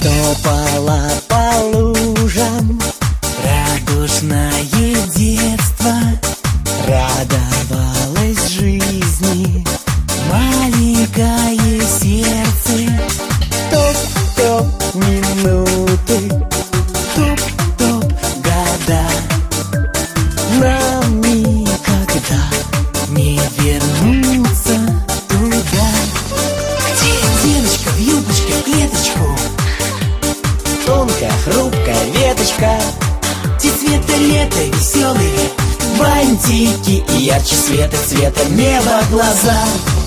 Топала по лужам, радужное детство, радовалась жизни маленькое сердце. Топ-топ минуты, топ-топ года, нам никогда не вернуться туда, где девочка в юбочке в клеточку, тонкая, хрупкая веточка, те цвета лета веселые бантики и ярче света цвета неба глаза.